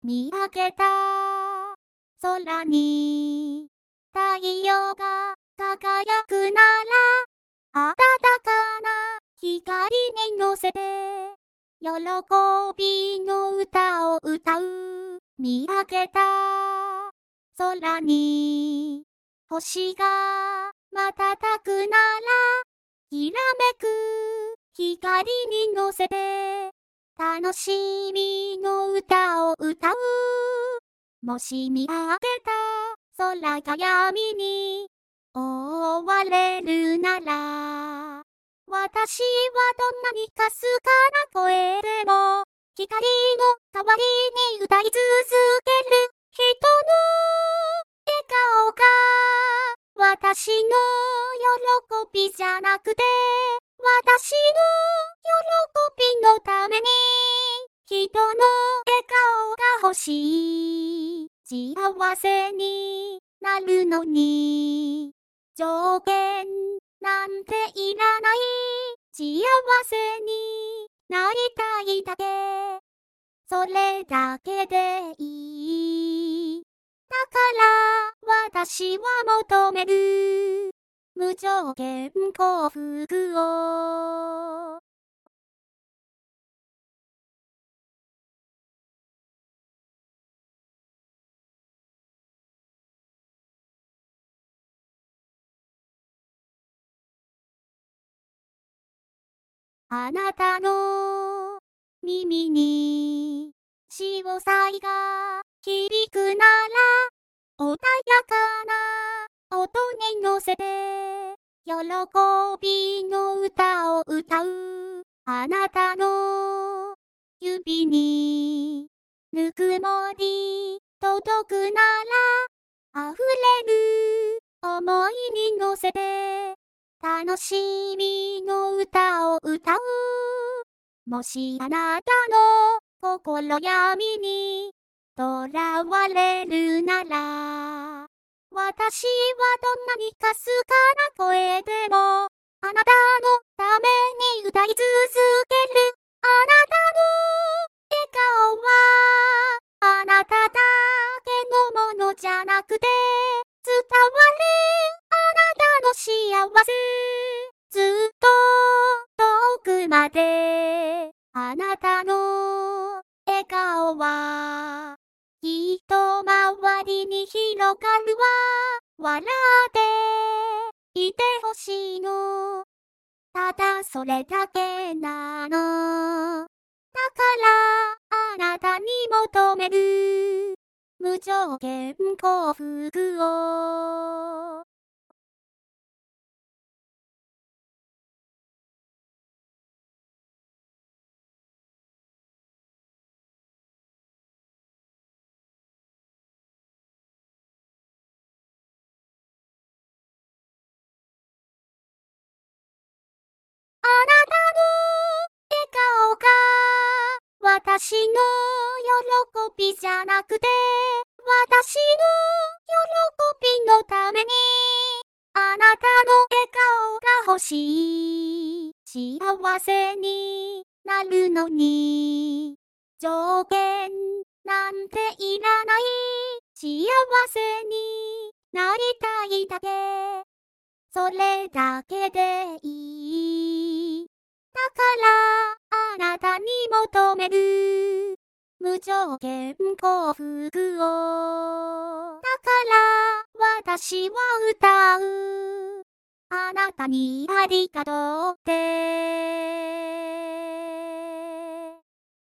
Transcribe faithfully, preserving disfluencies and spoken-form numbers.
見上げた空に太陽が輝くなら、暖かな光に乗せて喜びの歌を歌う。見上げた空に星が瞬くなら、きらめく光に乗せて楽しみの歌を歌う。もし見上げた空が闇に覆われるなら、私はどんなにかすかな声でも光の代わりに歌い続ける。人の笑顔が私の喜びじゃなくて、私の喜びのために人の笑顔が欲しい。幸せになるのに条件なんていらない。幸せになりたいだけ、それだけでいい。だから私は求める無条件幸福を。あなたの耳に潮騒が響くなら、穏やかな音に乗せて喜びの歌を歌う。あなたの指にぬくもり届くなら、溢れる想いに乗せて楽しみの歌を歌う。もしあなたの心闇にとらわれるなら、私はどんなにかすかな声でもあなたのために歌い続ける。あなたの笑顔はあなただけのものじゃなくて、伝わるあなたの幸せ、ずっと遠くまであなたの笑顔はきっと周りに広がるわ。笑っていてほしいの、ただそれだけなの。だからあなたに求める無条件幸福を。あなたの笑顔が私の喜びじゃなくて、私の喜びのためにあなたの笑顔が欲しい。幸せになるのに条件なんていらない。幸せになりたいだけ、それだけでいい。だからあなたに求める無条件幸福を。だから私は歌う。あなたにありがとうって